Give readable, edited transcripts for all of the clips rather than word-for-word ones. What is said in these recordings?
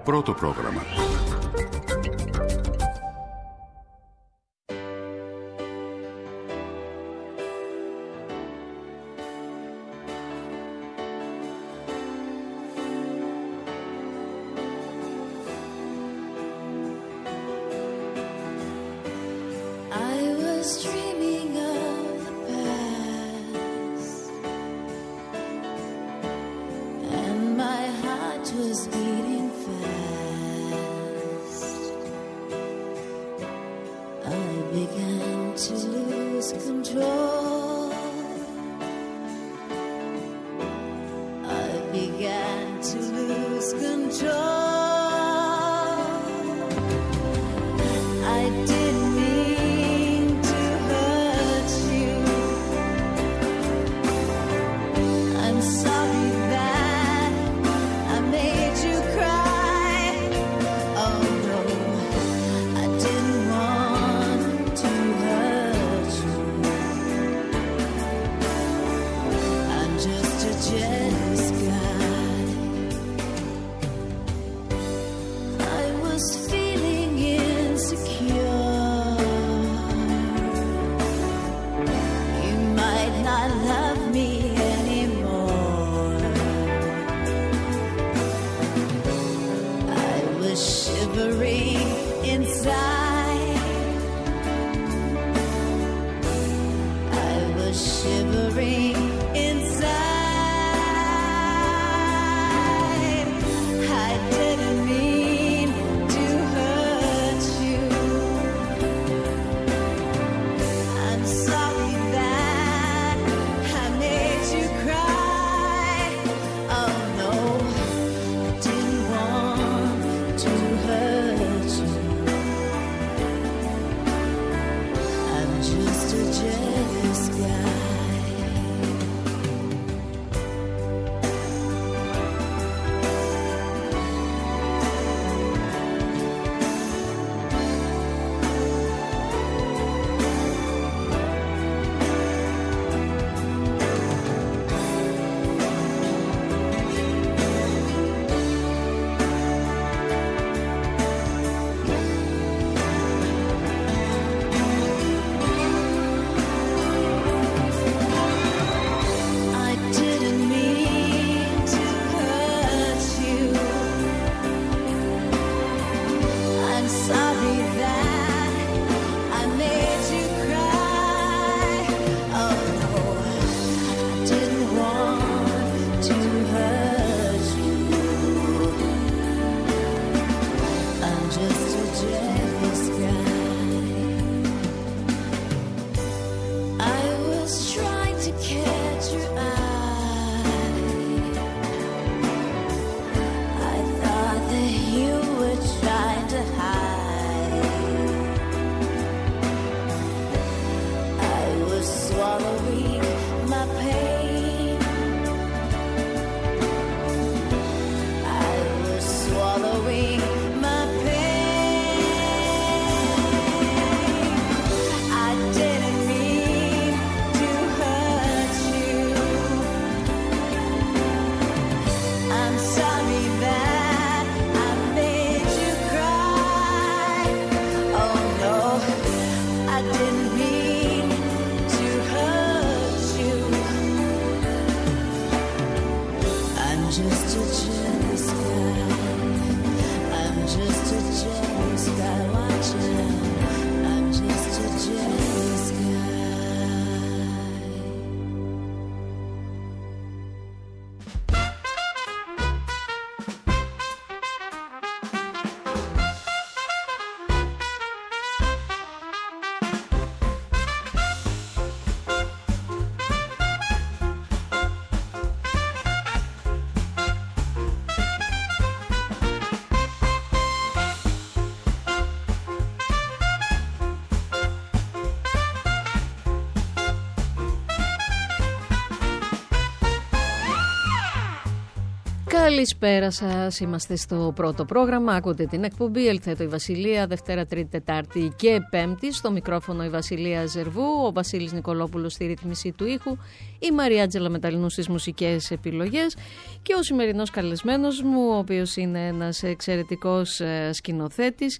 πρώτο πρόγραμμα. Καλησπέρα σας, είμαστε στο πρώτο πρόγραμμα, ακούτε την εκπομπή Ελθέτω η Βασιλεία, Δευτέρα, Τρίτη, Τετάρτη και Πέμπτη. Στο μικρόφωνο η Βασιλεία Ζερβού, ο Βασίλης Νικολόπουλος στη ρύθμιση του ήχου. η Μαριάτζελα Μεταλλινού στις μουσικές επιλογές και ο σημερινός καλεσμένος μου, ο οποίος είναι ένας εξαιρετικός σκηνοθέτης.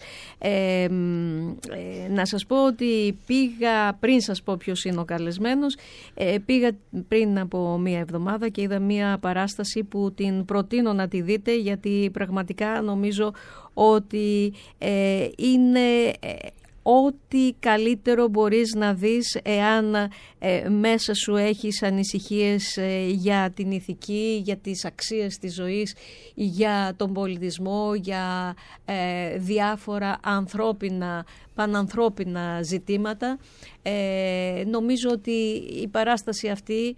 Να σας πω ότι πήγα, πριν σας πω ποιος είναι ο καλεσμένος, πήγα πριν από μία εβδομάδα και είδα μία παράσταση που την προτείνω να τη δείτε, γιατί πραγματικά νομίζω ότι είναι ό,τι καλύτερο μπορείς να δεις εάν μέσα σου έχεις ανησυχίες για την ηθική, για τις αξίες της ζωής, για τον πολιτισμό, για διάφορα πανανθρώπινα ζητήματα. Νομίζω ότι η παράσταση αυτή,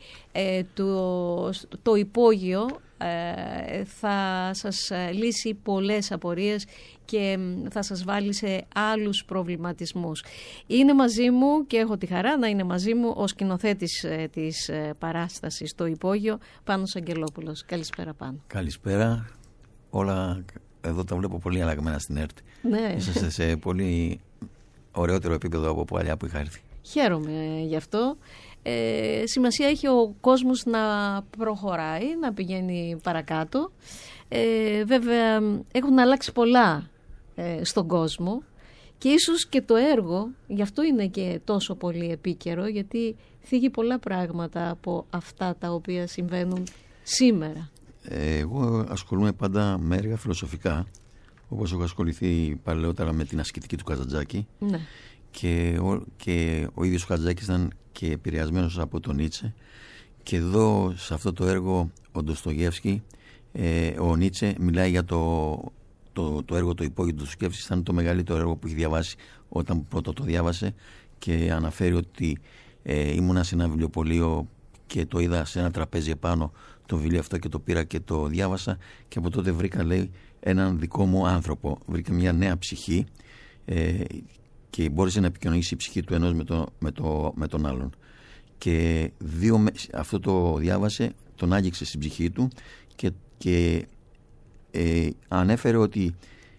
το υπόγειο, θα σας λύσει πολλές απορίες και θα σας βάλει σε άλλους προβληματισμούς. Είναι μαζί μου και έχω τη χαρά να είναι μαζί μου ο σκηνοθέτης της παράστασης «Το Υπόγειο», Πάνος Αγγελόπουλος. Καλησπέρα, Πάνο. Καλησπέρα. Όλα εδώ τα βλέπω πολύ αλλαγμένα στην ΕΡΤ. Ναι. Είσαστε σε πολύ ωραιότερο επίπεδο από παλιά που είχα έρθει. Χαίρομαι γι' αυτό. Σημασία έχει ο κόσμος να προχωράει, να πηγαίνει παρακάτω. Βέβαια έχουν αλλάξει πολλά στον κόσμο και ίσως και το έργο, γι' αυτό είναι και τόσο πολύ επίκαιρο, γιατί θίγει πολλά πράγματα από αυτά τα οποία συμβαίνουν σήμερα. Εγώ ασχολούμαι πάντα με έργα φιλοσοφικά, όπως έχω ασχοληθεί παλαιότερα με την ασκητική του Καζαντζάκη. Ναι. Και ο ίδιος ο Καζαντζάκης ήταν και επηρεασμένος από τον Νίτσε, και εδώ σε αυτό το έργο ο Ντοστογεύσκι, ο Νίτσε μιλάει για το έργο «Το Υπόγειο» του Ντοστογεύσκι. Ήταν το μεγαλύτερο έργο που έχει διαβάσει όταν πρώτο το διάβασε, και αναφέρει ότι ήμουνα σε ένα βιβλιοπωλείο και το είδα σε ένα τραπέζι επάνω το βιβλίο αυτό και το πήρα και το διάβασα, και από τότε βρήκα, λέει, έναν δικό μου άνθρωπο, βρήκα μια νέα ψυχή, και μπόρεσε να επικοινωνήσει η ψυχή του ενός με τον άλλον. Και αυτό το διάβασε, τον άγγιξε στην ψυχή του και ανέφερε ότι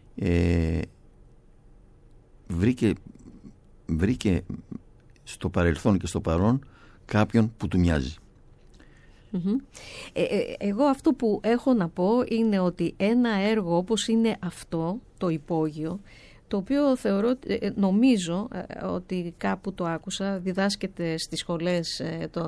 βρήκε στο παρελθόν και στο παρόν κάποιον που του μοιάζει. Εγώ αυτό που έχω να πω είναι ότι ένα έργο όπως είναι αυτό, το Υπόγειο, το οποίο νομίζω ότι κάπου το άκουσα, διδάσκεται στις σχολές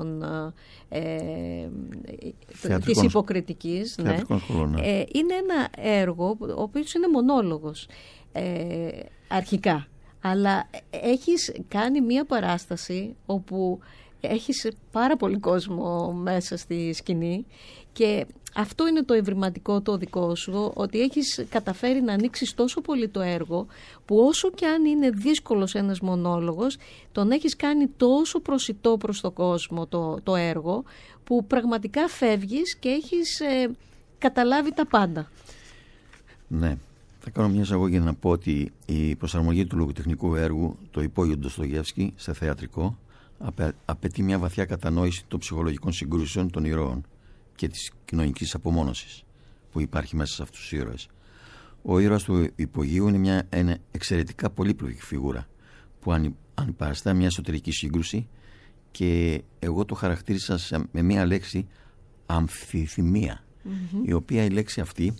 της υποκριτικής. Ναι. Σχολών, ναι. Είναι ένα έργο, ο οποίος είναι μονόλογος αρχικά, αλλά έχεις κάνει μία παράσταση όπου έχεις πάρα πολύ κόσμο μέσα στη σκηνή, και αυτό είναι το ευρηματικό το δικό σου, ότι έχεις καταφέρει να ανοίξεις τόσο πολύ το έργο, που όσο και αν είναι δύσκολος ένας μονόλογος, τον έχεις κάνει τόσο προσιτό προς το κόσμο το έργο, που πραγματικά φεύγεις και έχεις καταλάβει τα πάντα. Ναι. Θα κάνω μια εισαγωγή να πω ότι η προσαρμογή του λογοτεχνικού έργου «Το Υπόγειο» του Ντοστογεύσκι σε θεατρικό απαιτεί μια βαθιά κατανόηση των ψυχολογικών συγκρούσεων των ηρώων και της κοινωνικής απομόνωσης που υπάρχει μέσα σε αυτούς τους ήρωες. Ο ήρωας του Υπογείου είναι μια εξαιρετικά πολύπλοκη φιγούρα που ανυπαραστά μια εσωτερική σύγκρουση, και εγώ το χαρακτήρισα με μια λέξη, αμφιθυμία, η οποία η λέξη αυτή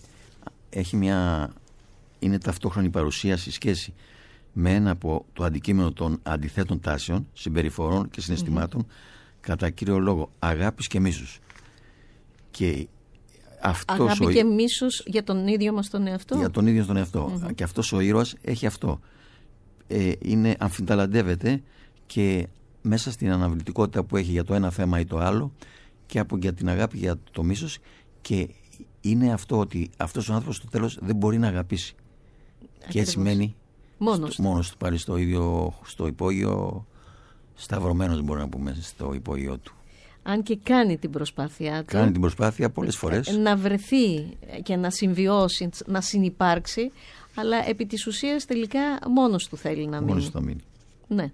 είναι ταυτόχρονη παρουσίαση, σχέση με ένα από το αντικείμενο των αντιθέτων τάσεων, συμπεριφορών και συναισθημάτων, κατά κύριο λόγο αγάπης και μίσους. Και αγάπη και μίσος για τον ίδιο μας τον εαυτό. Για τον ίδιο τον εαυτό. Και αυτός ο ήρωας έχει αυτό. Αμφιταλαντεύεται, και μέσα στην αναβλητικότητα που έχει για το ένα θέμα ή το άλλο, και για την αγάπη, για το μίσος, και είναι αυτό ότι αυτός ο άνθρωπος στο τέλος δεν μπορεί να αγαπήσει. Ακριβώς. Και έτσι μένει μόνος του πάλι στο υπόγειο, σταυρωμένος, μπορούμε να πούμε, στο υπόγειο του. Αν και κάνει την προσπάθειά του. Κάνει την προσπάθεια πολλές φορές. Να βρεθεί και να συμβιώσει, να συνυπάρξει, αλλά επί της ουσίας τελικά μόνος του θέλει να μείνει. Μόνος του θα μείνει. Ναι.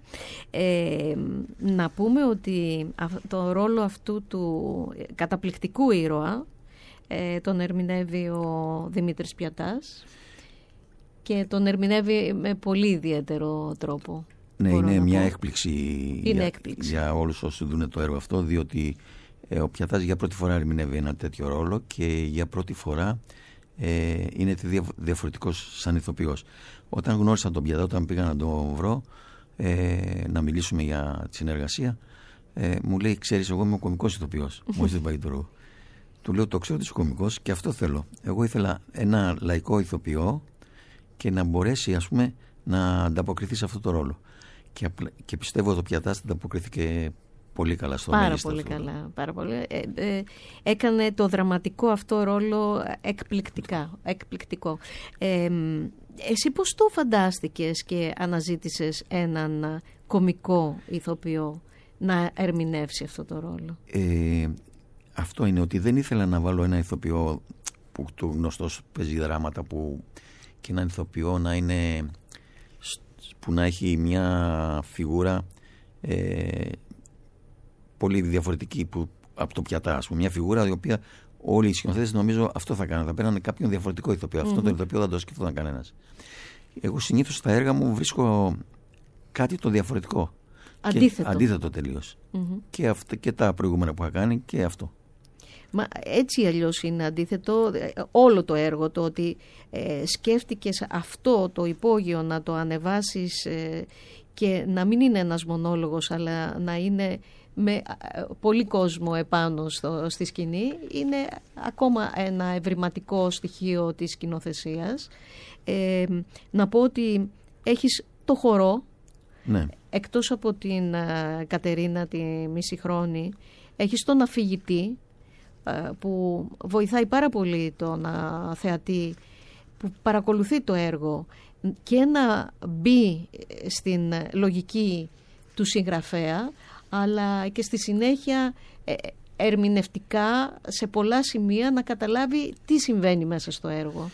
Να πούμε ότι το ρόλο αυτού του καταπληκτικού ήρωα τον ερμηνεύει ο Δημήτρης Πιατάς, και τον ερμηνεύει με πολύ ιδιαίτερο τρόπο. Ναι, είναι μια έκπληξη για όλους όσοι δουν το έργο αυτό, διότι Ο Πιατάς για πρώτη φορά ερμηνεύει ένα τέτοιο ρόλο και για πρώτη φορά είναι διαφορετικός σαν ηθοποιός. Όταν γνώρισα τον Πιατά, όταν πήγα να τον βρω να μιλήσουμε για τη συνεργασία, μου λέει, ξέρεις, εγώ είμαι ο κωμικός ηθοποιός. Μόλις δεν πάει το ρόλο. Του λέω, το ξέρω ότι είσαι κωμικός και αυτό θέλω. Εγώ ήθελα ένα λαϊκό ηθοποιό και να μπορέσει, ας πούμε, να ανταποκριθεί σε αυτό το ρόλο. Και πιστεύω ότι ο Πιατάς ανταποκρίθηκε πολύ καλά στο μέγιστο. Πάρα πολύ καλά. Πάρα πολύ. Έκανε το δραματικό αυτό ρόλο εκπληκτικό. Εσύ πώς το φαντάστηκες και αναζήτησες έναν κωμικό ηθοποιό να ερμηνεύσει αυτό το ρόλο? Αυτό είναι, ότι δεν ήθελα να βάλω ένα ηθοποιό που το γνωστός παίζει δράματα, και έναν ηθοποιό να είναι, που να έχει μια φιγούρα πολύ διαφορετική από το Πιατά, ας πούμε. Μια φιγούρα η οποία όλοι οι σκηνοθέτες νομίζω αυτό θα κάνουν. Θα παίρνανε κάποιον διαφορετικό ηθοποιό. Αυτό το ηθοποιό δεν το σκεφτόταν κανένας. Εγώ συνήθως στα έργα μου βρίσκω κάτι το διαφορετικό. Αντίθετο τελείως. Και τα προηγούμενα που είχα κάνει και αυτό. Μα έτσι αλλιώς είναι αντίθετο όλο το έργο, το ότι σκέφτηκες αυτό το υπόγειο να το ανεβάσεις και να μην είναι ένας μονόλογος, αλλά να είναι με πολύ κόσμο επάνω στη σκηνή, είναι ακόμα ένα ευρηματικό στοιχείο της σκηνοθεσίας. Να πω ότι έχεις το χορό, ναι. Εκτός από την Κατερίνα τη Μισηχρόνη, έχεις τον αφηγητή, που βοηθάει πάρα πολύ τον θεατή που παρακολουθεί το έργο και να μπει στην λογική του συγγραφέα, αλλά και στη συνέχεια ερμηνευτικά σε πολλά σημεία να καταλάβει τι συμβαίνει μέσα στο έργο.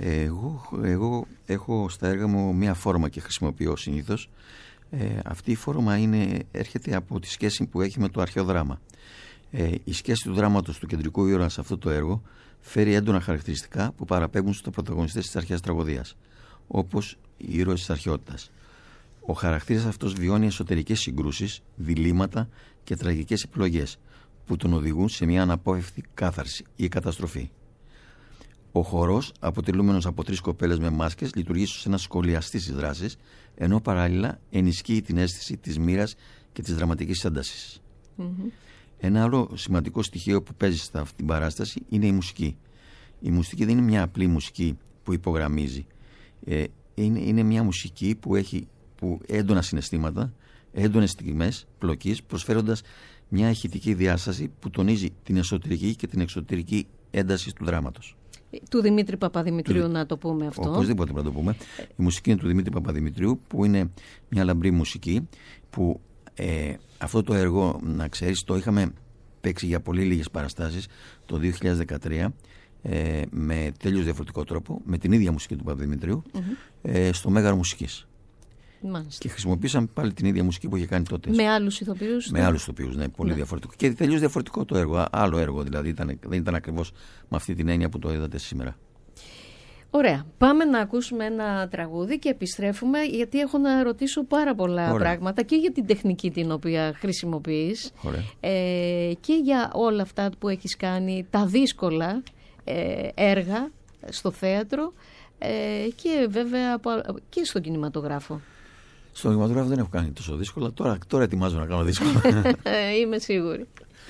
Εγώ έχω στα έργα μου μία φόρμα και χρησιμοποιώ συνήθως. Αυτή η φόρμα έρχεται από τη σχέση που έχει με το αρχαίο δράμα. Η σχέση του δράματος του κεντρικού ήρωα σε αυτό το έργο φέρει έντονα χαρακτηριστικά που παραπέμπουν στους πρωταγωνιστές της αρχαίας τραγωδίας, όπως οι ήρωες της αρχαιότητας. Ο χαρακτήρας αυτός βιώνει εσωτερικές συγκρούσεις, διλήμματα και τραγικές επιλογές που τον οδηγούν σε μια αναπόφευκτη κάθαρση ή καταστροφή. Ο χορός, αποτελούμενος από 3 κοπέλες με μάσκες, λειτουργεί ως ένας σχολιαστής της δράσης, ενώ παράλληλα ενισχύει την αίσθηση της μοίρας και της δραματικής έντασης. Ένα άλλο σημαντικό στοιχείο που παίζει σε αυτή την παράσταση είναι η μουσική. Η μουσική δεν είναι μια απλή μουσική που υπογραμμίζει. Είναι μια μουσική που έχει έντονα συναισθήματα, έντονες στιγμές πλοκής, προσφέροντας μια ηχητική διάσταση που τονίζει την εσωτερική και την εξωτερική ένταση του δράματος. Του Δημήτρη Παπαδημητρίου, να το πούμε αυτό. Οπωσδήποτε να το πούμε. Η μουσική είναι του Δημήτρη Παπαδημητρίου, που είναι μια λαμπρή μουσική, που αυτό το έργο, να ξέρεις, το είχαμε παίξει για πολύ λίγες παραστάσεις το 2013 με τελείως διαφορετικό τρόπο, με την ίδια μουσική του Παπαδημητρίου, στο Μέγαρο Μουσικής. Μάλιστα. Και χρησιμοποίησαμε πάλι την ίδια μουσική που είχε κάνει τότε. Με άλλους ηθοποιούς. Με άλλους ηθοποιούς, ναι, πολύ διαφορετικό. Και τελείως διαφορετικό το έργο. Άλλο έργο δηλαδή. Δεν ήταν ακριβώς με αυτή την έννοια που το είδατε σήμερα. Ωραία. Πάμε να ακούσουμε ένα τραγούδι και επιστρέφουμε, γιατί έχω να ρωτήσω πάρα πολλά πράγματα και για την τεχνική την οποία χρησιμοποιείς και για όλα αυτά που έχεις κάνει, τα δύσκολα έργα στο θέατρο και βέβαια και στον κινηματογράφο. Στον κινηματογράφο δεν έχω κάνει τόσο δύσκολα. Τώρα ετοιμάζω να κάνω δύσκολα. Είμαι σίγουρη.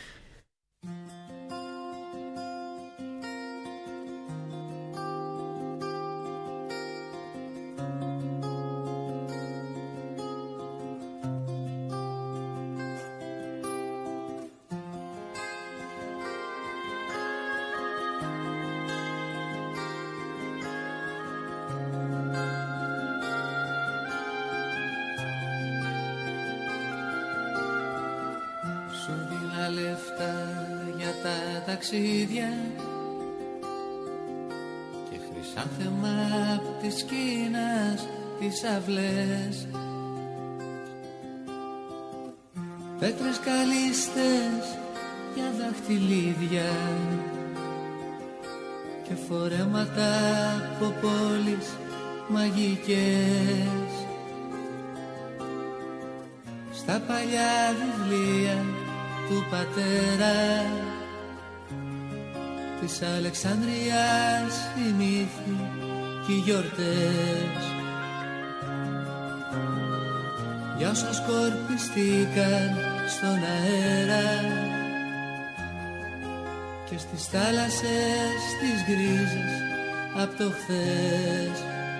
Ταξίδια και χρυσάνθεμα απ' της Κίνας τις αυλές, πέτρες καλύστες για δαχτυλίδια και φορέματα από πόλεις μαγικές. Στα παλιά βιβλία του πατέρα, της Αλεξανδρίας οι μύθοι και οι γιορτές, για όσα σκορπιστήκαν στον αέρα και στις θάλασσες τις γκρίζες απ' το χθες.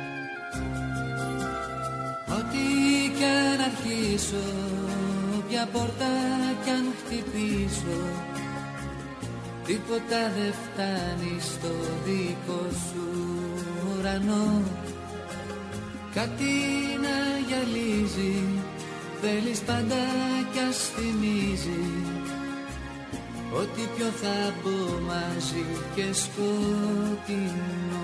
Ό,τι κι αν αρχίσω, ποια πόρτα κι αν χτυπήσω, τίποτα δεν φτάνει στο δικό σου ουρανό. Κάτι να γυαλίζει, θέλεις πάντα κι ας θυμίζει ότι πιο θα μπω μαζί και σκοτεινό.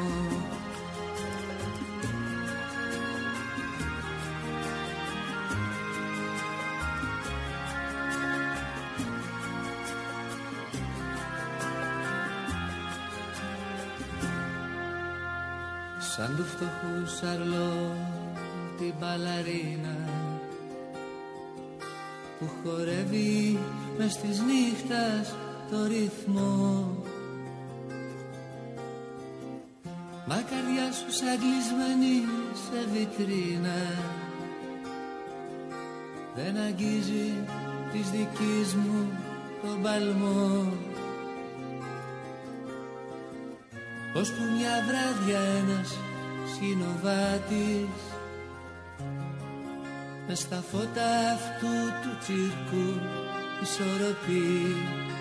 Σαν του φτωχού Σαρλό την μπαλαρίνα που χορεύει μες της νύχτας το ρυθμό. Μα καρδιά σου σαν κλεισμένη σε βιτρίνα δεν αγγίζει της δικής μου τον παλμό. Ώσπου μια βράδια ένας συνοβάτης μες στα φώτα αυτού του τσίρκου ισορροπεί,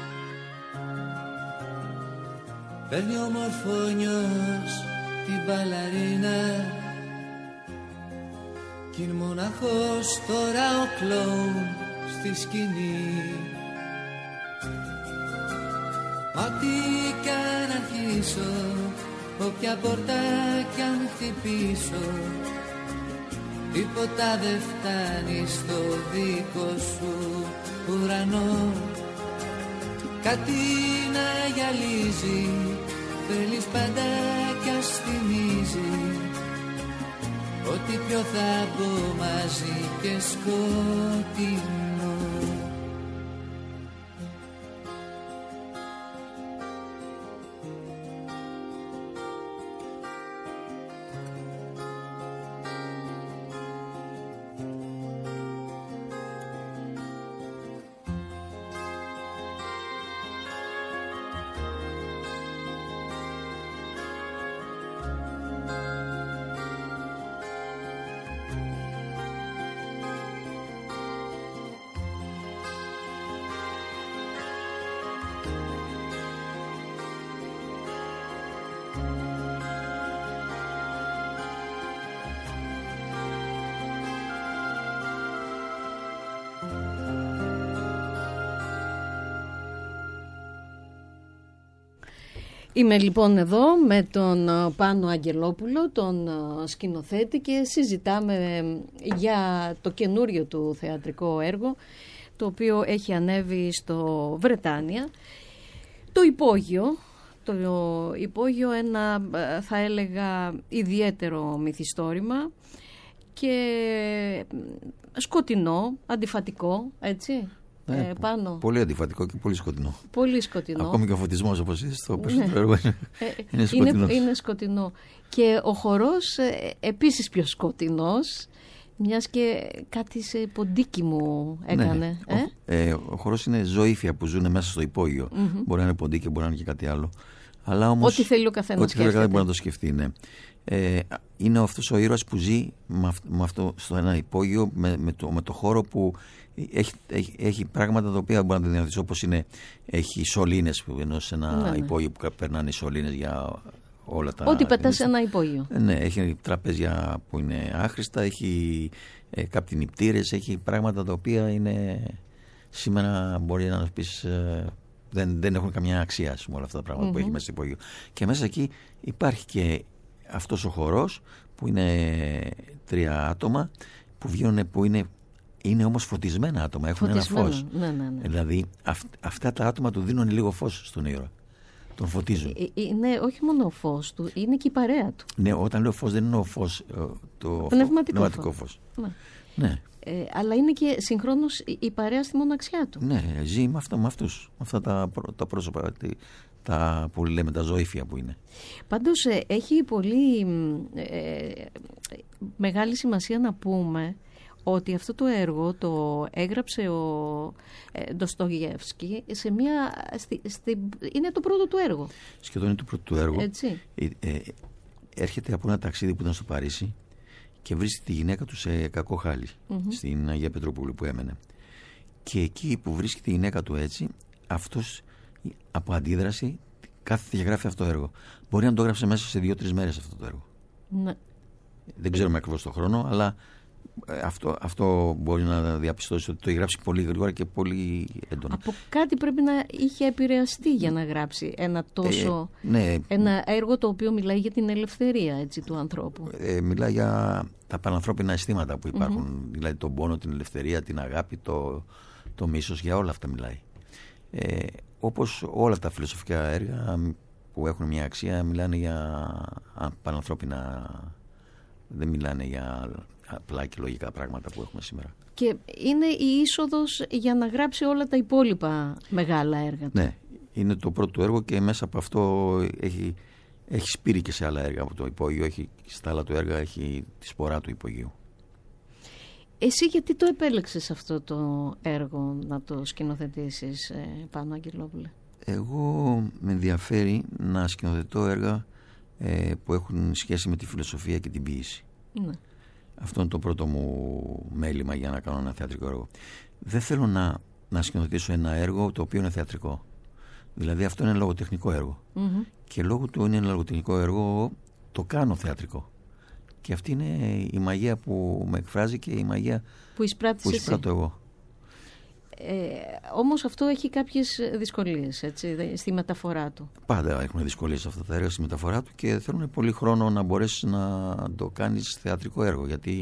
παίρνει ο μορφώνιος την μπαλαρίνα κι είναι μοναχός τώρα ο κλόουν στη σκηνή. Ό,τι κι αν αρχίσω, όποια πόρτα κι αν χτυπήσω, τίποτα δεν φτάνει στο δικό σου ουρανό. Κάτι να γυαλίζει, θέλεις πάντα κι ας θυμίζει ότι πιο θα μπω μαζί και σκοτεινό. Είμαι λοιπόν εδώ με τον Πάνο Αγγελόπουλο, τον σκηνοθέτη, και συζητάμε για το καινούριο του θεατρικό έργο, το οποίο έχει ανέβει στο Βρετάνια. Το Υπόγειο, ένα θα έλεγα ιδιαίτερο μυθιστόρημα και σκοτεινό, αντιφατικό, έτσι. Πάνω. Πολύ αντιφατικό και πολύ σκοτεινό. Πολύ σκοτεινό. Ακόμη και ο φωτισμός, όπως είσαι στο έργο, είναι σκοτεινός. Είναι σκοτεινό. Και ο χορός επίσης πιο σκοτεινός, μιας και κάτι σε ποντίκι μου έκανε. Ναι. Ο χορός είναι ζωήφια που ζουν μέσα στο υπόγειο. Μπορεί να είναι ποντίκι, μπορεί να είναι και κάτι άλλο. Αλλά όμως, ό,τι θέλει ο καθένας. Ό,τι θέλει ο καθένας μπορεί να το σκεφτεί, ναι. Είναι αυτός ο ήρωας που ζει με αυτό στο ένα υπόγειο, με το χώρο που έχει πράγματα τα οποία μπορεί να τα διαδραματίσει, όπως έχει σωλήνες, ενώ σε ένα υπόγειο που περνάνε οι σωλήνες για όλα τα... Ό,τι πετάς σε ένα υπόγειο. Ναι, έχει τραπέζια που είναι άχρηστα, έχει κάποιοι νηπτήρες, έχει πράγματα τα οποία είναι σήμερα μπορεί να πεις δεν έχουν καμιά αξία, ας πούμε, όλα αυτά τα πράγματα που έχει μέσα στο υπόγειο. Και μέσα εκεί υπάρχει και αυτός ο χορός που είναι 3 άτομα που βγαίνουν, που είναι όμως φωτισμένα άτομα, έχουν ένα φως. Ναι. Δηλαδή αυτά τα άτομα του δίνουν λίγο φως στον ήρωα. τον φωτίζουν. Είναι όχι μόνο ο φως του, είναι και η παρέα του. Ναι, όταν λέω φως δεν είναι ο φως, το πνευματικό φως. Ναι. Αλλά είναι και συγχρόνως η παρέα στη μοναξιά του. Ναι, ζει με αυτά τα πρόσωπα, τα που λέμε τα ζωήφια που είναι. Πάντως έχει πολύ μεγάλη σημασία να πούμε ότι αυτό το έργο το έγραψε ο Ντοστογιεύσκι σε είναι το πρώτο του έργο. Σχεδόν είναι το πρώτο του έργο. Έτσι. Έρχεται από ένα ταξίδι που ήταν στο Παρίσι και βρίσκει τη γυναίκα του σε κακό χάλι, στην Αγία Πετρούπολη που έμενε. Και εκεί που βρίσκει τη γυναίκα του έτσι, αυτός από αντίδραση κάθεται και γράφει αυτό το έργο. Μπορεί να το έγραψε μέσα σε 2-3 μέρες αυτό το έργο. Ναι. Δεν ξέρουμε ακριβώς το χρόνο, αλλά αυτό μπορεί να διαπιστώσει ότι το έχει γράψει πολύ γρήγορα και πολύ έντονα. Από κάτι πρέπει να είχε επηρεαστεί για να γράψει ένα τόσο ένα έργο το οποίο μιλάει για την ελευθερία, έτσι, του ανθρώπου. Μιλάει για τα πανανθρώπινα αισθήματα που υπάρχουν, δηλαδή τον πόνο, την ελευθερία, την αγάπη, το μίσος, για όλα αυτά μιλάει. Όπως όλα τα φιλοσοφικά έργα που έχουν μια αξία μιλάνε για πανανθρώπινα, δεν μιλάνε για απλά και λογικά πράγματα που έχουμε σήμερα. Και είναι η είσοδος για να γράψει όλα τα υπόλοιπα μεγάλα έργα του. Ναι, είναι το πρώτο έργο και μέσα από αυτό έχει σπείρει και σε άλλα έργα από το υπόγειο. Στα άλλα του έργα έχει τη σπορά του υπογείου. Εσύ γιατί το επέλεξες αυτό το έργο να το σκηνοθετήσεις, Πάνο Αγγελόπουλε? Εγώ με ενδιαφέρει να σκηνοθετώ έργα που έχουν σχέση με τη φιλοσοφία και την ποίηση. Ναι. Αυτό είναι το πρώτο μου μέλημα για να κάνω ένα θεατρικό έργο. Δεν θέλω να σκηνοθετήσω ένα έργο το οποίο είναι θεατρικό. Δηλαδή αυτό είναι ένα λογοτεχνικό έργο. Και λόγω του είναι ένα λογοτεχνικό έργο το κάνω θεατρικό. Και αυτή είναι η μαγεία που με εκφράζει και η μαγεία που εισπράττω εγώ. Όμως αυτό έχει κάποιες δυσκολίες, έτσι, στη μεταφορά του. Πάντα έχουμε δυσκολίες αυτά τα έργα στη μεταφορά του και θέλουν πολύ χρόνο να μπορέσεις να το κάνεις θεατρικό έργο, γιατί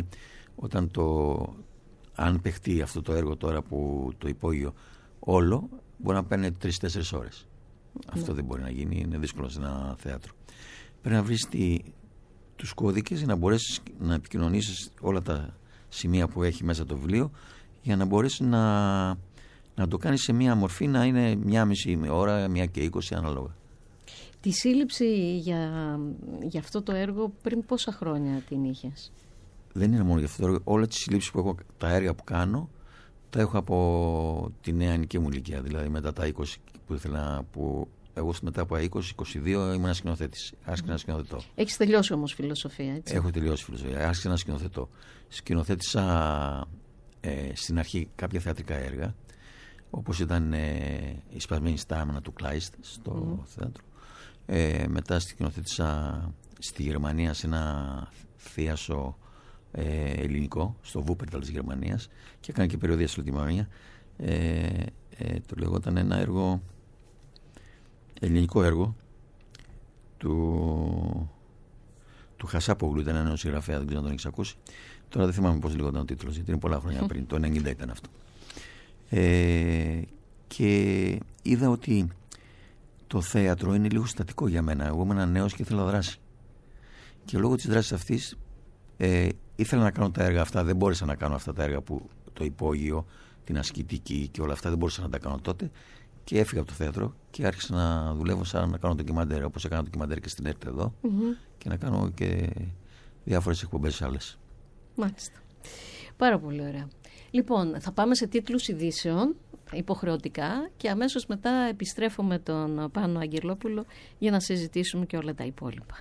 αν παιχτεί αυτό το έργο τώρα που το υπόγειο όλο μπορεί να παίρνει 3-4 ώρες. Αυτό δεν μπορεί να γίνει, είναι δύσκολο σε ένα θέατρο. Πρέπει να βρεις τους κώδικες για να μπορέσεις να επικοινωνήσεις όλα τα σημεία που έχει μέσα το βιβλίο, για να μπορέσεις να το κάνεις σε μία μορφή να είναι 1,5 ώρα, 1 και 20 ανάλογα. Τη σύλληψη για αυτό το έργο πριν πόσα χρόνια την είχες? Δεν είναι μόνο για αυτό το έργο. Όλες τις συλλήψεις που έχω, τα έργα που κάνω, τα έχω από τη νεανική μου ηλικία. Δηλαδή μετά τα 20 που εγώ μετά από 20-22 ήμουν σκηνοθέτης. Άρχισα να σκηνοθετώ. Έχεις τελειώσει όμως φιλοσοφία, έτσι? Έχω τελειώσει φιλοσοφία. Άρχισα να σκηνοθετώ. Σκηνοθέτησα στην αρχή κάποια θεατρικά έργα, όπως ήταν η σπασμένη στάμνα του Κλάιστ στο θέατρο. Μετά σκηνοθέτησα στη Γερμανία σε ένα θίασο ελληνικό, στο Βούπερταλ της Γερμανίας, και έκανα και περιοδία στη Λατινική. Το λεγόταν ένα έργο, ελληνικό έργο του Χασάπογλου, ήταν ένας συγγραφέα, δεν ξέρω αν τον έχεις ακούσει. Τώρα δεν θυμάμαι πώς λεγόταν ο τίτλος, γιατί είναι πολλά χρόνια πριν, το 90 ήταν αυτό. Και είδα ότι το θέατρο είναι λίγο στατικό για μένα. Εγώ ήμουν νέος και ήθελα δράση. Και λόγω της δράσης αυτής ήθελα να κάνω τα έργα αυτά. Δεν μπόρεσα να κάνω αυτά τα έργα που το υπόγειο, την ασκητική και όλα αυτά δεν μπορούσα να τα κάνω τότε. Και έφυγα από το θέατρο και άρχισα να δουλεύω σαν να κάνω ντοκιμαντέρ, όπως έκανα ντοκιμαντέρ και στην ΕΡΤ εδώ, και να κάνω και διάφορες εκπομπές άλλες. Μάλιστα. Πάρα πολύ ωραία. Λοιπόν, θα πάμε σε τίτλους ειδήσεων υποχρεωτικά και αμέσως μετά επιστρέφω με τον Πάνο Αγγελόπουλο για να συζητήσουμε και όλα τα υπόλοιπα.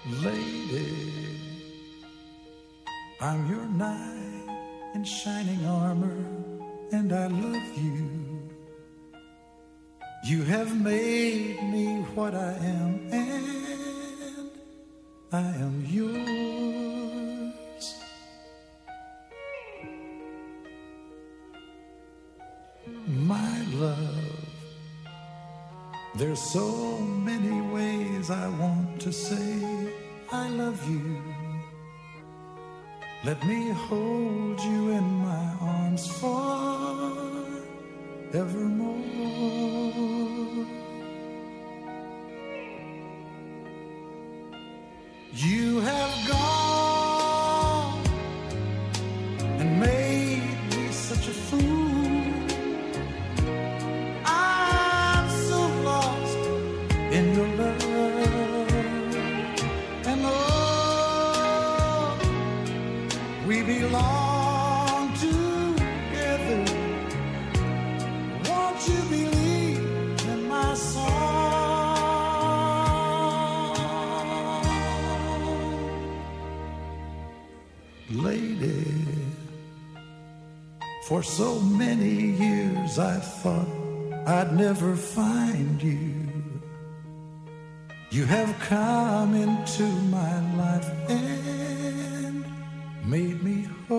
Lady, I'm your knight in shining armor, and I love you. You have made me what I am, and I am yours. My love, there's so many ways I want to say I love you. Let me hold you in my arms forevermore. You have gone and made me such a fool. I'm so lost in your love, and oh, we belong together. Won't you believe in my song? Lady, for so many years I thought I'd never find you. You have come into my life and made me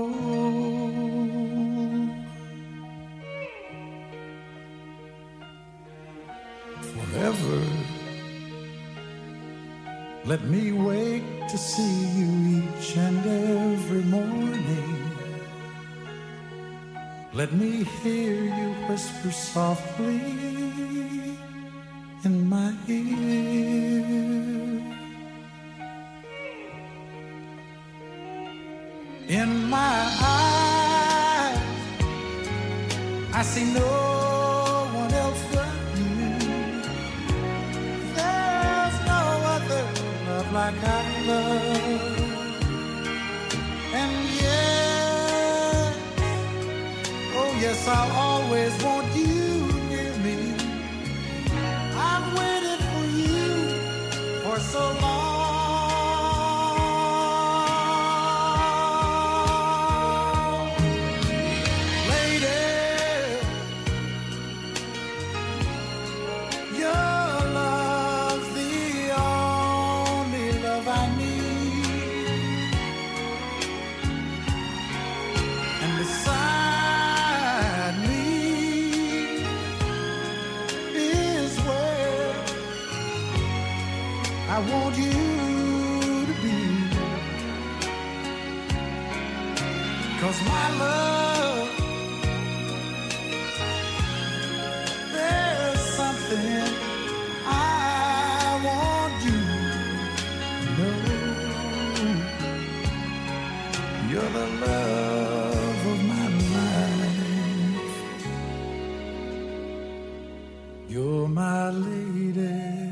whole. Forever, let me wake to see you each and every morning. Let me hear you whisper softly in my ear. In my eyes, I see no one else but you. There's no other love like I love. And yes, I'll always want you near me. I've waited for you for so long. Lady, your love's the only love I need. And beside me is where I want you to be. 'Cause my love, there's something I want you to know. You're the love of my life. You're my lady.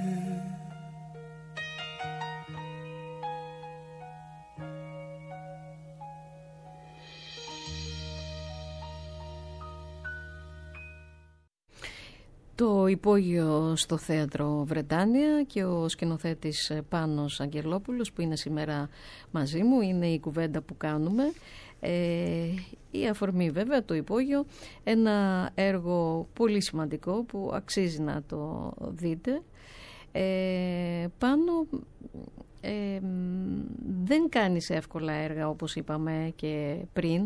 Το υπόγειο στο Θέατρο Βρετάνια και ο σκηνοθέτης Πάνος Αγγελόπουλος που είναι σήμερα μαζί μου, είναι η κουβέντα που κάνουμε. Η αφορμή βέβαια το υπόγειο, ένα έργο πολύ σημαντικό που αξίζει να το δείτε. Πάνο, δεν κάνεις εύκολα έργα όπως είπαμε και πριν.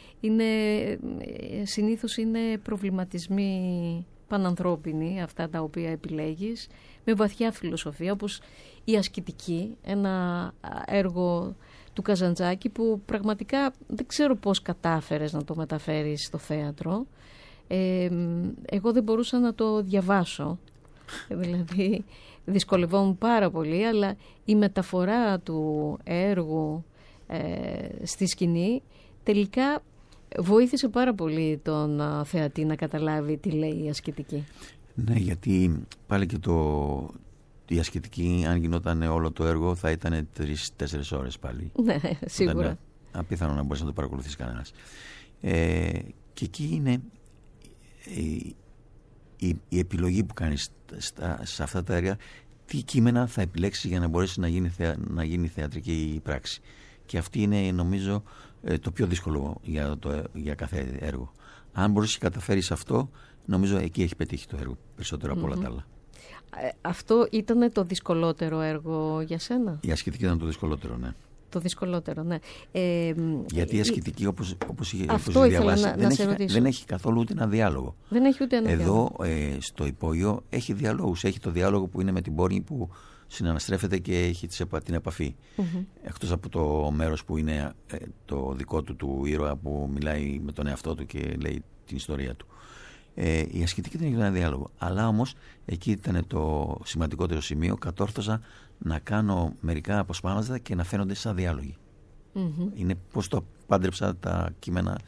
Συνήθως είναι προβληματισμοί πανανθρώπινοι αυτά τα οποία επιλέγεις, με βαθιά φιλοσοφία, όπως η Ασκητική, ένα έργο του Καζαντζάκη που πραγματικά δεν ξέρω πώς κατάφερες να το μεταφέρεις στο θέατρο. Εγώ δεν μπορούσα να το διαβάσω, δηλαδή δυσκολευόμουν πάρα πολύ, αλλά η μεταφορά του έργου στη σκηνή τελικά βοήθησε πάρα πολύ τον θεατή να καταλάβει τι λέει η Ασκητική. Ναι, γιατί πάλι και η Ασκητική, αν γινόταν όλο το έργο, θα ήταν 3-4 ώρες πάλι. Ναι, σίγουρα. Ήταν απίθανο να μπορείς να το παρακολουθείς κανένας. Και εκεί είναι η επιλογή που κάνεις σε αυτά τα έργα, τι κείμενα θα επιλέξει για να μπορέσει να γίνει θεατρική πράξη. Και αυτή είναι, νομίζω, το πιο δύσκολο για κάθε έργο. Αν μπορείς και καταφέρεις αυτό, νομίζω εκεί έχει πετύχει το έργο περισσότερο από όλα τα άλλα. Αυτό ήταν το δυσκολότερο έργο για σένα? Η ασκητική ήταν το δυσκολότερο, ναι. Το δυσκολότερο, ναι. Γιατί η ασκητική, όπως αυτό ήθελα διαβάσει, δεν έχει καθόλου ούτε ένα διάλογο. Δεν έχει ούτε ένα διάλογο. Στο υπόγειο έχει διαλόγους. Έχει το διάλογο που είναι με την πόρνη που συναναστρέφεται και έχει την επαφή. Εκτός από το μέρος που είναι το δικό του ήρωα που μιλάει με τον εαυτό του και λέει την ιστορία του. Η ασκητική δεν έχει ένα διάλογο. Αλλά όμως εκεί ήταν το σημαντικότερο σημείο. Κατόρθωσα να κάνω μερικά αποσπάσματα και να φαίνονται σαν διάλογοι. Είναι πώς το πάντρεψα τα κείμενα.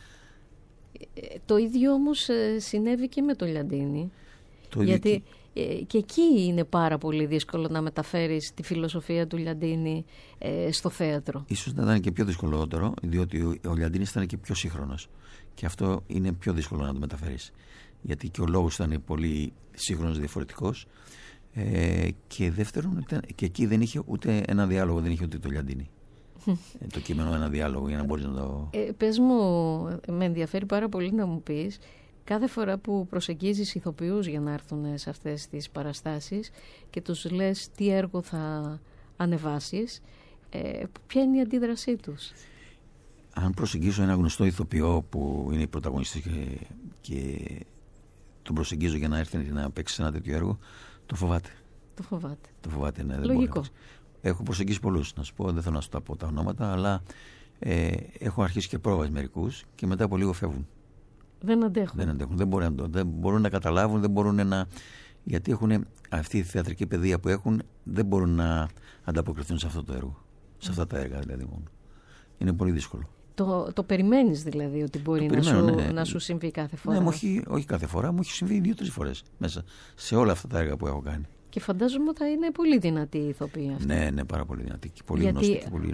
Το ίδιο όμως συνέβη και με το Λιαντίνι. Γιατί και εκεί είναι πάρα πολύ δύσκολο να μεταφέρεις τη φιλοσοφία του Λιαντίνι στο θέατρο. Ίσως να ήταν και πιο δυσκολότερο, διότι ο Λιαντίνις ήταν και πιο σύγχρονος. Και αυτό είναι πιο δύσκολο να το μεταφέρεις. Γιατί και ο λόγος ήταν πολύ σύγχρονος, διαφορετικός. Και δεύτερον, και εκεί δεν είχε ούτε ένα διάλογο, δεν είχε ούτε το Λιαντίνι. Το κείμενο ένα διάλογο για να μπορείς να το... Πες μου, με ενδιαφέρει πάρα πολύ να μου πεις, κάθε φορά που προσεγγίζεις ηθοποιούς για να έρθουν σε αυτές τις παραστάσεις και τους λες τι έργο θα ανεβάσεις, ποια είναι η αντίδρασή τους? Αν προσεγγίζω ένα γνωστό ηθοποιό που είναι η πρωταγωνιστής και τον προσεγγίζω για να έρθει να παίξει σε ένα τέτοιο έργο, το φοβάται. Το φοβάται, ναι. Λογικό. Έχω προσεγγίσει πολλούς, να σου πω, δεν θέλω να σου τα πω τα ονόματα, αλλά έχω αρχίσει και πρόβες μερικούς και μετά από λίγο φεύγουν. Δεν αντέχουν. Δεν μπορούν να καταλάβουν, δεν μπορούν να... Γιατί έχουν αυτή η θεατρική παιδεία που έχουν, δεν μπορούν να ανταποκριθούν σε αυτό το έργο. Σε αυτά τα έργα δηλαδή μόνο. Είναι πολύ δύσκολο. Το περιμένεις δηλαδή ότι μπορεί να σου συμβεί κάθε φορά? Ναι, όχι κάθε φορά, μου έχει συμβεί 2-3 φορές μέσα σε όλα αυτά τα έργα που έχω κάνει. Και φαντάζομαι ότι θα είναι πολύ δυνατή η ηθοποιία αυτή. Ναι, πάρα πολύ δυνατή και πολύ γνωστή. Και πολύ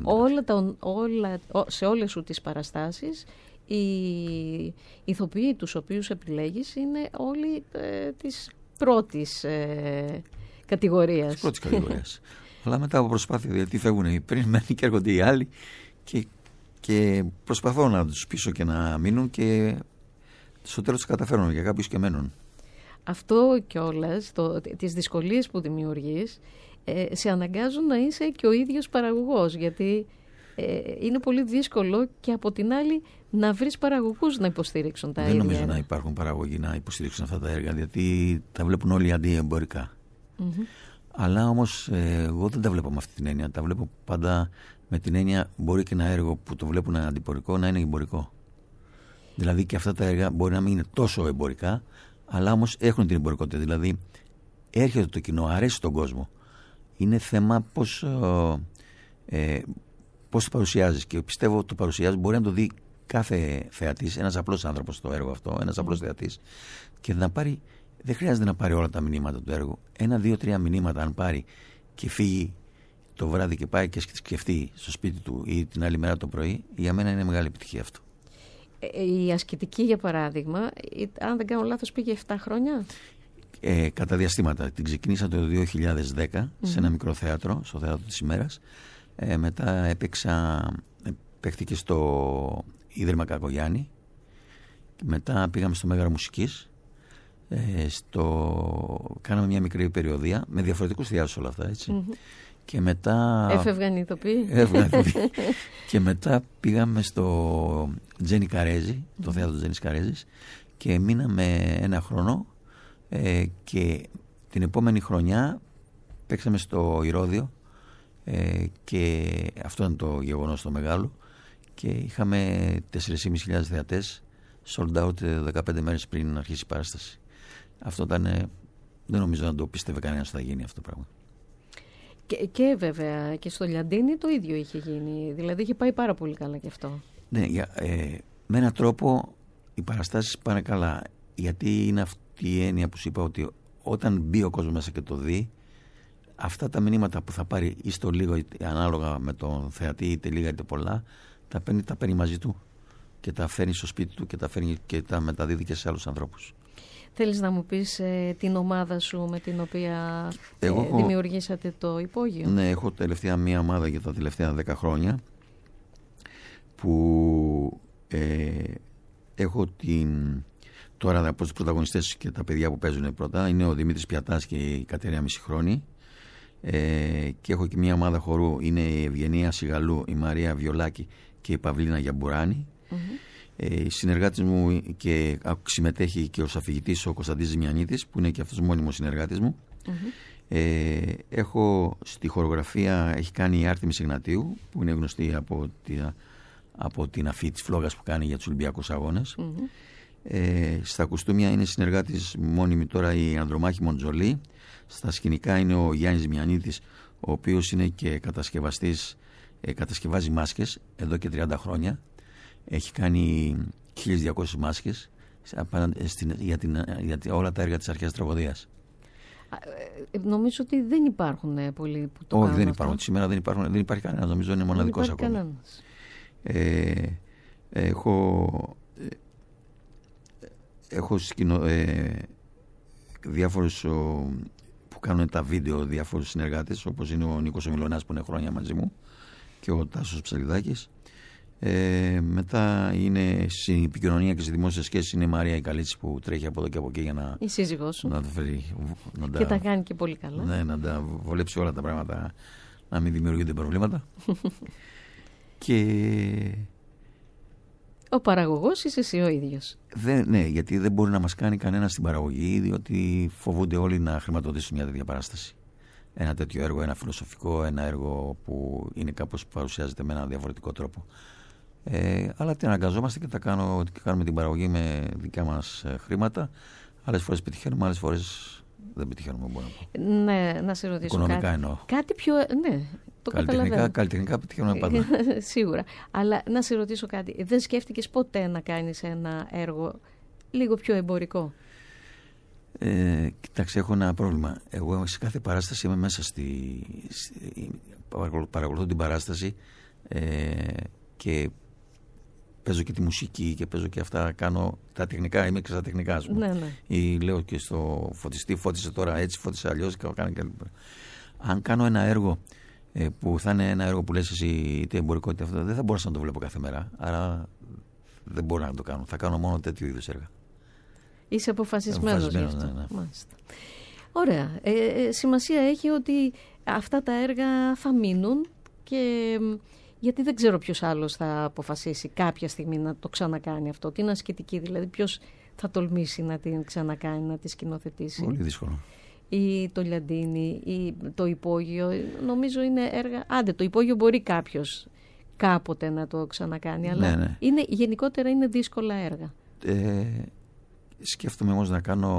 σε όλες σου τις παραστάσεις οι ηθοποιοί τους οποίους επιλέγεις είναι όλοι της πρώτης κατηγορίας. Της πρώτης κατηγορίας. Αλλά μετά από προσπάθεια, γιατί φεύγουν οι πριν και έρχονται οι άλλοι και προσπαθώ να τους πείσω και να μείνουν και στο τέλος τους καταφέρνω, για κάποιους και μένουν. Αυτό κιόλας, τις δυσκολίες που δημιουργείς, σε αναγκάζουν να είσαι και ο ίδιος παραγωγός, γιατί είναι πολύ δύσκολο και από την άλλη να βρεις παραγωγούς να υποστηρίξουν τα έργα. Δεν νομίζω να υπάρχουν παραγωγοί να υποστηρίξουν αυτά τα έργα, γιατί τα βλέπουν όλοι αντιεμπορικά. Αλλά όμως εγώ δεν τα βλέπω με αυτή την έννοια. Τα βλέπω πάντα με την έννοια μπορεί και ένα έργο που το βλέπουν αντιπορικό να είναι εμπορικό. Δηλαδή και αυτά τα έργα μπορεί να μην είναι τόσο εμπορικά, αλλά όμως έχουν την εμπορικότητα. Δηλαδή έρχεται το κοινό, αρέσει στον κόσμο. Είναι θέμα πώς το παρουσιάζεις, και πιστεύω ότι το παρουσιάζεις μπορεί να το δει κάθε θεατής, ένας απλός άνθρωπος στο έργο αυτό, ένας απλός θεατής, και να πάρει, δεν χρειάζεται να πάρει όλα τα μηνύματα του έργου. 1, 2, 3 μηνύματα αν πάρει και φύγει το βράδυ και πάει και σκεφτεί στο σπίτι του ή την άλλη μέρα το πρωί, για μένα είναι μεγάλη επιτυχία αυτό. Η ασκητική, για παράδειγμα, αν δεν κάνω λάθος, πήγε 7 χρόνια. Κατά διαστήματα. Την ξεκίνησα το 2010 σε ένα μικρό θέατρο, στο Θέατρο της Ημέρας. Μετά παίχτηκε στο Ίδρυμα Κακογιάννη. Μετά πήγαμε στο Μέγαρο Μουσικής. Κάναμε μια μικρή περιοδία με διαφορετικούς θεάτρους όλα αυτά, έτσι. Και μετά... Έφευγαν οι ηθοποιοί. Και μετά πήγαμε στο Τζένι Καρέζη, το θέατρο του Τζένις Καρέζης, και μείναμε 1 χρόνο, και την επόμενη χρονιά παίξαμε στο Ηρώδειο, και αυτό ήταν το γεγονός το μεγάλο, και είχαμε 4.500 θεατές sold out 15 μέρες πριν αρχίσει η παράσταση. Αυτό ήταν, δεν νομίζω να το πίστευε κανένας ότι θα γίνει αυτό το πράγμα. Και βέβαια και στο Λιαντίνι το ίδιο είχε γίνει. Δηλαδή είχε πάει πάρα πολύ καλά και αυτό. Ναι, με έναν τρόπο οι παραστάσεις πάνε καλά. Γιατί είναι αυτή η έννοια που σου είπα, ότι όταν μπει ο κόσμος μέσα και το δει, αυτά τα μηνύματα που θα πάρει ή στο λίγο, ανάλογα με τον θεατή, είτε λίγα είτε πολλά, τα παίρνει μαζί του και τα φέρνει στο σπίτι του και τα μεταδίδει και σε άλλους ανθρώπους. Θέλεις να μου πεις την ομάδα σου με την οποία δημιουργήσατε το υπόγειο? Ναι, έχω τελευταία μία ομάδα για τα τελευταία 10 χρόνια που έχω τώρα από τους πρωταγωνιστές και τα παιδιά που παίζουν πρώτα είναι ο Δημήτρης Πιατάς και η Κατερίνα Μισηχρόνη, και έχω και μία ομάδα χορού, είναι η Ευγενία Σιγαλού, η Μαρία Βιολάκη και η Παυλίνα Γιαμπουράνη. Οι συνεργάτες μου και συμμετέχει και ο αφηγητής ο Κωνσταντής Ζημιανίτης, που είναι και αυτός μόνιμος συνεργάτης μου. Έχω στη χορογραφία, έχει κάνει η Άρτεμις Ιγνατίου, που είναι γνωστή από την αφή της φλόγας που κάνει για τους Ολυμπιακούς Αγώνες. Στα κουστούμια είναι συνεργάτης μόνιμη τώρα η Ανδρομάχη Μοντζολή. Στα σκηνικά είναι ο Γιάννης Ζημιανίτης, ο οποίος είναι και κατασκευαστής, κατασκευάζει μάσκες εδώ και 30 χρόνια. Έχει κάνει 1.200 μάσκες για όλα τα έργα της αρχαίας τραγωδίας. Νομίζω ότι δεν υπάρχουν πολλοί που το κάνουν. Όχι, δεν υπάρχουν. Σήμερα δεν υπάρχει κανένας. Νομίζω είναι μοναδικός ακόμα. Έχω διάφορους που κάνουν τα βίντεο, διάφορους συνεργάτες, όπως είναι ο Νίκος ο Μιλωνάς που είναι χρόνια μαζί μου και ο Τάσος Ψαλιδάκης. Μετά είναι στην επικοινωνία και στις δημόσιες σχέσεις είναι η Μαρία η Καλίτση, που τρέχει από εδώ και από εκεί για να, η σύζυγός σου, να το φέρει, και τα κάνει και πολύ καλά. Ναι, να τα βολέψει όλα τα πράγματα, να μην δημιουργούνται προβλήματα. Και ο παραγωγός είσαι εσύ ο ίδιος. Ναι, γιατί δεν μπορεί να μας κάνει κανένα στην παραγωγή, διότι φοβούνται όλοι να χρηματοδοτήσουν μια τέτοια παράσταση. Ένα τέτοιο έργο, ένα φιλοσοφικό, ένα έργο που είναι κάπως παρουσιάζεται με ένα διαφορετικό τρόπο. Αλλά τι αναγκαζόμαστε και κάνουμε την παραγωγή με δικά μας χρήματα. Άλλες φορές πετυχαίνουμε, άλλες φορές δεν πετυχαίνουμε, μπορώ να πω. Ναι, να σε ρωτήσω οικονομικά εννοώ. Κάτι πιο. Ναι, το καταλαβαίνω. Καλλιτεχνικά πετυχαίνουμε πάντα. Σίγουρα. Αλλά να σε ρωτήσω κάτι. Δεν σκέφτηκες ποτέ να κάνεις ένα έργο λίγο πιο εμπορικό? Κοιτάξτε, έχω ένα πρόβλημα. Εγώ σε κάθε παράσταση είμαι μέσα παρακολουθώ την παράσταση και παίζω και τη μουσική και παίζω και αυτά. Κάνω τα τεχνικά, είμαι και στα τεχνικά, ας πούμε. Ναι. Ή λέω και στο φωτιστή, φώτισε τώρα έτσι, φώτισε αλλιώς. Αν κάνω ένα έργο που θα είναι ένα έργο που λες εσύ, είτε εμπορικό είτε αυτό, δεν θα μπορούσα να το βλέπω κάθε μέρα. Άρα δεν μπορώ να το κάνω. Θα κάνω μόνο τέτοιου είδους έργα. Είσαι αποφασισμένος γι' αυτό. Ναι. Μάλιστα. Ωραία. Σημασία έχει ότι αυτά τα έργα θα μείνουν, και γιατί δεν ξέρω ποιος άλλος θα αποφασίσει κάποια στιγμή να το ξανακάνει αυτό. Την ασκητική δηλαδή, ποιος θα τολμήσει να την ξανακάνει, να τη σκηνοθετήσει? Πολύ δύσκολο. Ή το Λιαντίνι ή το Υπόγειο, νομίζω είναι έργα. Άντε, το Υπόγειο μπορεί κάποιος κάποτε να το ξανακάνει, αλλά ναι. Γενικότερα είναι δύσκολα έργα. Σκέφτομαι όμως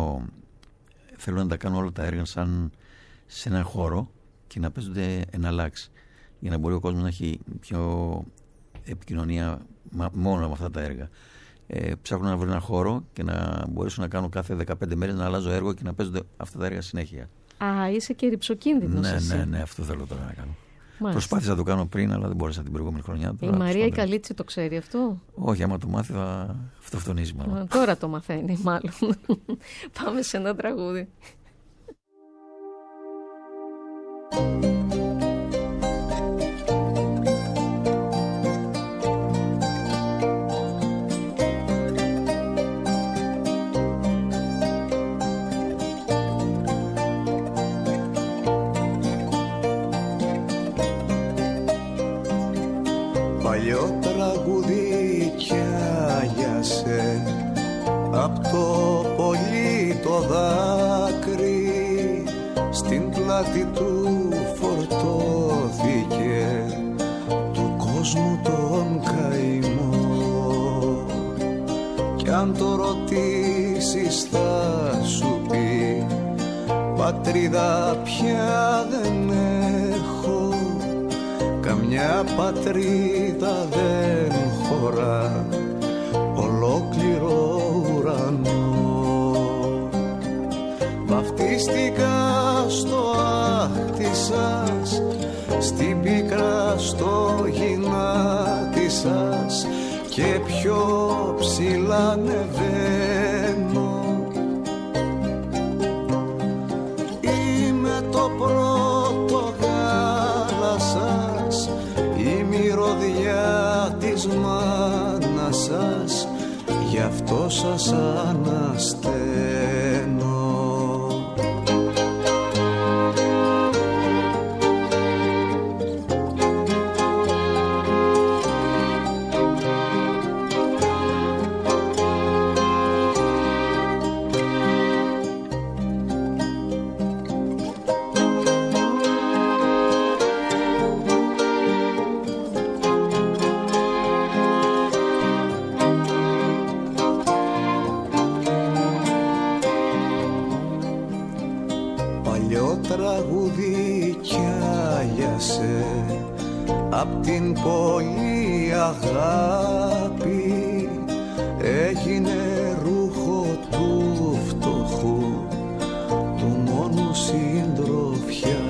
θέλω να τα κάνω όλα τα έργα σαν σε έναν χώρο και να παίζονται εναλλάξ, για να μπορεί ο κόσμος να έχει πιο επικοινωνία μόνο με αυτά τα έργα. Ψάχνω να βρω ένα χώρο και να μπορέσω να κάνω κάθε 15 μέρες να αλλάζω έργο και να παίζονται αυτά τα έργα συνέχεια. Είσαι και ρυψοκίνδυνος. Ναι, αυτό θέλω τώρα να κάνω. Μάλιστα. Προσπάθησα να το κάνω πριν, αλλά δεν μπόρεσα την προηγούμενη χρονιά. Η Μαρία η Καλίτση το ξέρει αυτό? Όχι, άμα το μάθει θα αυτοκτονήσει μάλλον. Τώρα το μαθαίνει μάλλον. Πάμε σε ένα τραγούδι. Παλιό τραγούδι κι άγιασε απ' το πολύ το δάκρυ, στην πλάτη του φορτώθηκε του κόσμου τον καημό. Κι αν το ρωτήσεις θα σου πει, πατρίδα πια δεν έχω, καμιά πατρίδα δεν χωρά ολόκληρο ουρανό. Βαφτίστηκα στο άχτη σας, στην πίκρα στο γυνάτι σας, και πιο ψηλά ανεβαίνω αυτό σας ανασταίνω. Απ' την πολύ αγάπη έγινε ρούχο του φτωχού, του μόνου συντροφιά.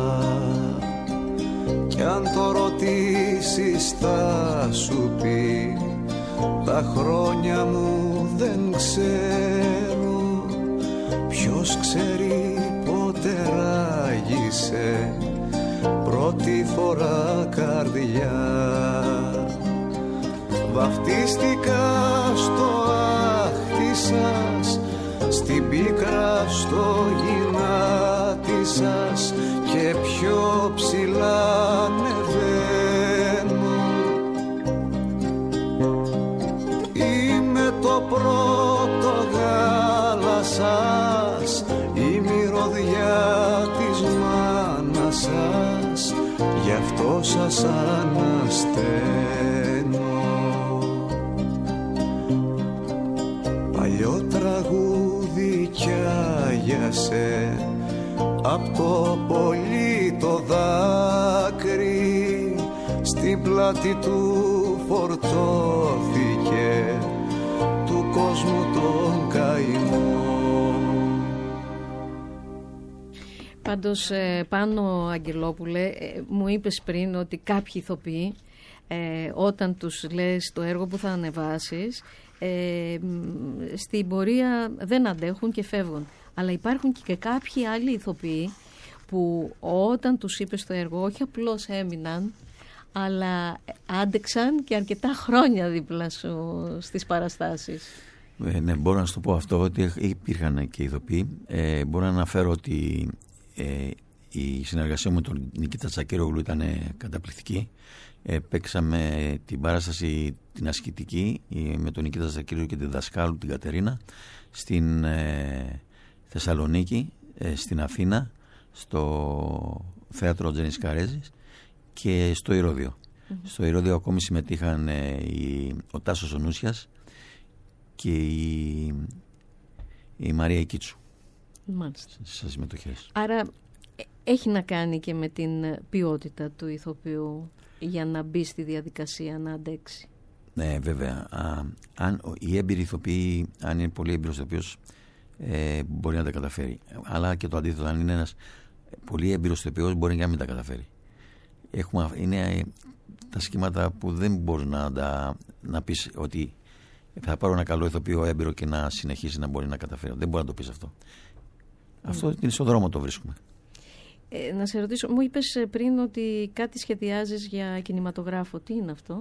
Κι αν το ρωτήσεις θα σου πει, τα χρόνια μου δεν ξέρω. Ποιος ξέρει πότε ράγισε πρώτη φορά καρδιά. Βαφτίστηκα στο άχτη σας, στην πίκρα στο γυνάτι σας, και πιο ψηλά ανεβαίνω. Είμαι το πρώτο γάλα σας, η μυρωδιά της μάνας σας, γι' αυτό σας ανασταίνω. Παλιό τραγούδι κι άγιασε απ' το πολύ το δάκρυ, στην πλάτη του φορτώθηκε του κόσμου τον καημό. Πάντως, Πάνο Αγγελόπουλε, μου είπες πριν ότι κάποιοι ηθοποιοί, όταν τους λες το έργο που θα ανεβάσεις, στην πορεία δεν αντέχουν και φεύγουν. Αλλά υπάρχουν και κάποιοι άλλοι ηθοποιοί που όταν τους είπες το έργο, όχι απλώς έμειναν, αλλά άντεξαν και αρκετά χρόνια δίπλα σου στις παραστάσεις. Ναι, μπορώ να σου το πω αυτό, ότι υπήρχαν και ηθοποιοί. Μπορώ να αναφέρω ότι η συνεργασία με τον Νικήτα Τσακίρογλου ήταν καταπληκτική. Παίξαμε την παράσταση την ασκητική με τον Νικήτα Τσακίρογλου και τη δασκάλου την Κατερίνα στην Θεσσαλονίκη, στην Αθήνα, στο θέατρο Τζένις Καρέζης και στο Ηρώδειο. Στο Ηρώδειο ακόμη συμμετείχαν ο Τάσος Ονούσιας και η Μαρία Κίτσου. Μάλιστα. Στις συμμετοχές. Άρα έχει να κάνει και με την ποιότητα του ηθοποιού για να μπει στη διαδικασία να αντέξει. Ναι, βέβαια. Αν οι έμπειροι ηθοποιοί, αν είναι πολύ έμπειρος ηθοποιός, μπορεί να τα καταφέρει. Αλλά και το αντίθετο, αν είναι ένας πολύ έμπειρος ηθοποιός, μπορεί και να μην τα καταφέρει. Είναι τα σχήματα που δεν μπορείς να πεις ότι θα πάρω ένα καλό ηθοποιό έμπειρο και να συνεχίσει να μπορεί να καταφέρει. Δεν μπορεί να το πεις αυτό. Αυτό είναι στον δρόμο το βρίσκουμε. Να σε ρωτήσω, μου είπες πριν ότι κάτι σχεδιάζεις για κινηματογράφο. Τι είναι αυτό?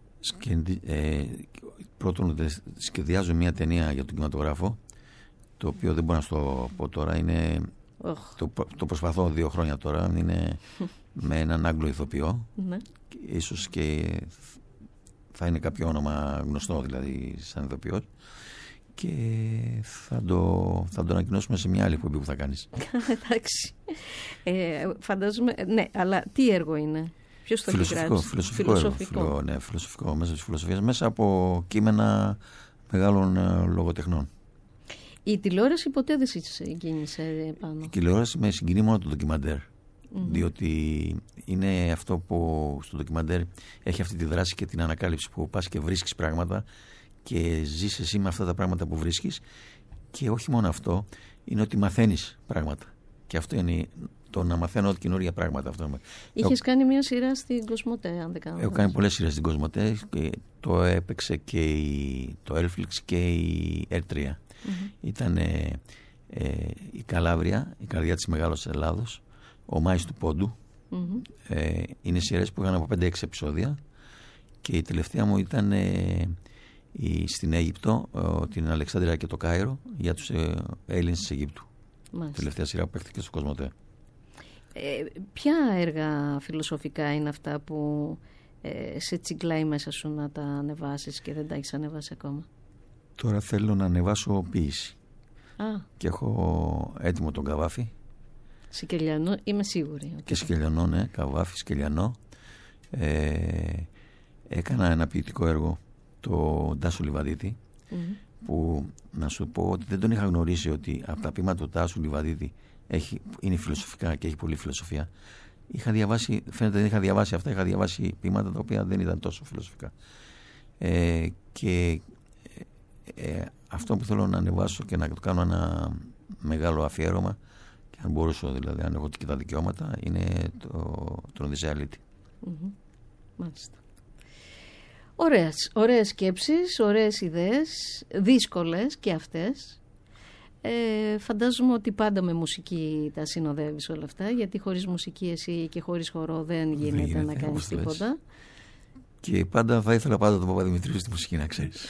Πρώτον, σχεδιάζω μια ταινία για τον κινηματογράφο, το οποίο δεν μπορώ να σου το πω τώρα. Είναι, το προσπαθώ 2 χρόνια τώρα. Είναι με έναν Άγγλο ηθοποιό. Ίσως και θα είναι κάποιο όνομα γνωστό, δηλαδή σαν ηθοποιός, και θα το ανακοινώσουμε σε μια άλλη εκπομπή που θα κάνεις. Εντάξει. Φαντάζομαι, ναι, αλλά τι έργο είναι? Ποιος το έχει γράψει? Φιλοσοφικό. Ναι, φιλοσοφικό, μέσα της φιλοσοφίας, μέσα από κείμενα μεγάλων λογοτεχνών. Η τηλεόραση ποτέ δεν σε συγκίνησε πάνω? Η τηλεόραση με συγκινεί μόνο το ντοκιμαντέρ. Διότι είναι αυτό που στο ντοκιμαντέρ έχει αυτή τη δράση και την ανακάλυψη, που πας και βρίσκεις πράγματα και ζεις εσύ με αυτά τα πράγματα που βρίσκεις, και όχι μόνο αυτό, είναι ότι μαθαίνεις πράγματα, και αυτό είναι το να μαθαίνω καινούργια πράγματα. Είχες κάνει μια σειρά στην Κοσμοτέ, αν δεν κάνω? Έχω κάνει πολλές σειρές στην Κοσμοτέ, και το έπαιξε και το Elflix και η R3. Ήταν η Καλάβρια, η καρδιά της Μεγάλης Ελλάδος, ο Μάης του Πόντου. Είναι σειρές που είχαν από 5-6 επεισόδια, και η τελευταία μου ήταν στην Αίγυπτο, την Αλεξάνδρεια και το Κάιρο για τους Έλληνες της Αιγύπτου. Τελευταία σειρά που παίχτηκε στο Κοσμοτέ. Ποια έργα φιλοσοφικά είναι αυτά που σε τσιγκλάει μέσα σου να τα ανεβάσεις και δεν τα έχεις ανεβάσει ακόμα? Τώρα θέλω να ανεβάσω ποίηση. Και έχω έτοιμο τον Καβάφη. Σικελιανό, είμαι σίγουρη. Και Σικελιανό, ναι, Καβάφη, Σικελιανό. Έκανα ένα ποιητικό έργο, το Τάσου Λιβαδίτη, που να σου πω ότι δεν τον είχα γνωρίσει ότι από τα ποίηματα του Τάσου Λιβαδίτη είναι φιλοσοφικά και έχει πολλή φιλοσοφία. Φαίνεται δεν είχα διαβάσει αυτά, είχα διαβάσει ποίηματα τα οποία δεν ήταν τόσο φιλοσοφικά. Και αυτό που θέλω να ανεβάσω και να το κάνω ένα μεγάλο αφιέρωμα, και αν μπορούσα, δηλαδή, αν έχω και τα δικαιώματα, είναι τον Οδυσσέα Λύτη. Μάλιστα. Ωραίες σκέψεις, ωραίες ιδέες, δύσκολες και αυτές. Φαντάζομαι ότι πάντα με μουσική τα συνοδεύεις όλα αυτά, γιατί χωρίς μουσική εσύ και χωρίς χορό δεν γίνεται να κάνεις τίποτα. Και πάντα θα ήθελα πάντα τον Παπαδημητρίου στη μουσική, να ξέρεις.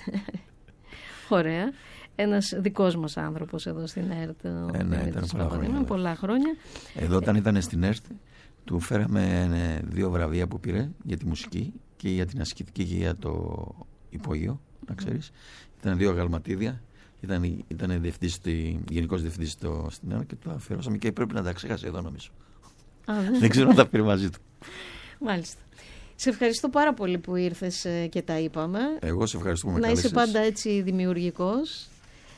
Ωραία. Ένας δικός μας άνθρωπος εδώ στην ΕΡΤ. Ναι, ήταν πολλά χρόνια. Εδώ όταν ήταν στην ΕΡΤ του φέραμε 2 βραβεία που πήρε για τη μουσική και για την ασκητική και για το υπόγειο, να ξέρεις. Ήταν 2 αγαλματίδια. Ήταν γενικός διευθυντής στην ΕΡΤ και το αφιερώσαμε και πρέπει να τα ξέχασε εδώ, νομίζω. Δεν ξέρω αν τα πήρε μαζί του. Μάλιστα. Σε ευχαριστώ πάρα πολύ που ήρθες και τα είπαμε. Εγώ σε ευχαριστώ που με κάλεσες. κάλεσες. Να είσαι πάντα έτσι δημιουργικός.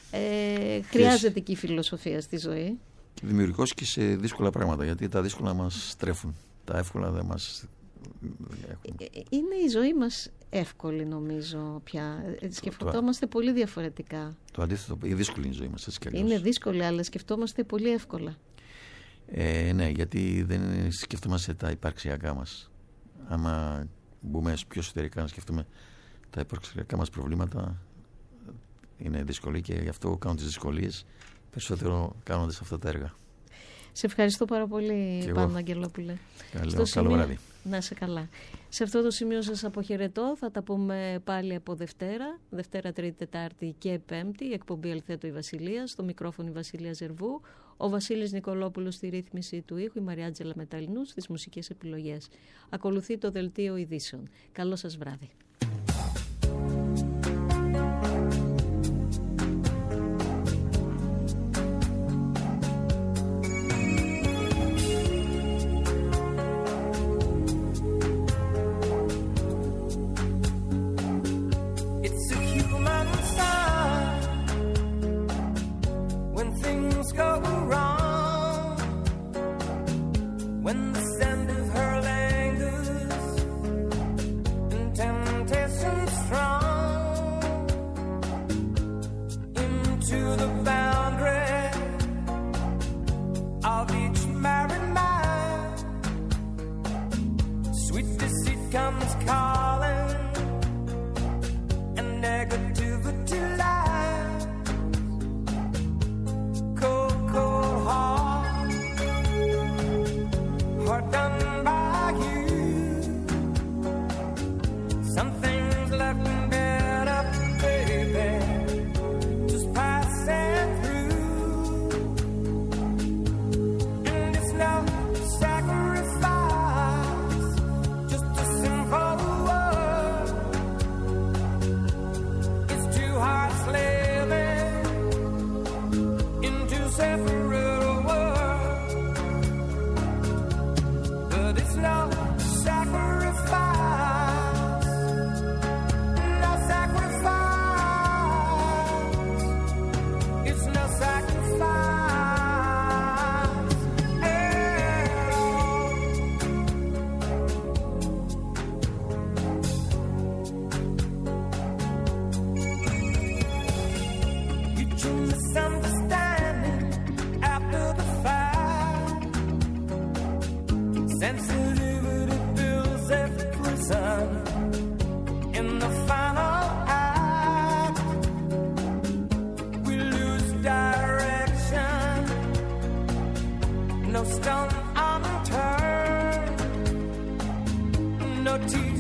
Χρειάζεται και η φιλοσοφία στη ζωή. Δημιουργικός και σε δύσκολα πράγματα, γιατί τα δύσκολα μας τρέφουν. Τα εύκολα δεν μας έχουν. Είναι η ζωή μας εύκολη, νομίζω πια. Σκεφτόμαστε πολύ διαφορετικά. Το αντίθετο, η δύσκολη είναι η ζωή μας, έτσι κι αλλιώς. Είναι δύσκολη, αλλά σκεφτόμαστε πολύ εύκολα. Ναι, γιατί δεν σκεφτόμαστε τα υπαρξιακά μας. Άμα μπούμε πιο εσωτερικά να σκεφτούμε τα υπαρξιακά μας προβλήματα, είναι δύσκολη και γι' αυτό κάνω τις δυσκολίες περισσότερο κάνοντας αυτά τα έργα. Σε ευχαριστώ πάρα πολύ, Πάνο Αγγελόπουλε. Καλό βράδυ. Να είσαι καλά. Σε αυτό το σημείο σας αποχαιρετώ. Θα τα πούμε πάλι από Δευτέρα, Τρίτη, Τετάρτη και Πέμπτη. Η εκπομπή Αλθέτω η Βασιλεία. Στο μικρόφωνο η Βασιλεία Ζερβού. Ο Βασίλης Νικολόπουλος στη ρύθμιση του ήχου. Η Μαριάτζελα Μεταλλινού στις μουσικές επιλογές. Ακολουθεί το Δελτίο Ειδήσεων. Καλό σας βράδυ. no stone unturned, no teeth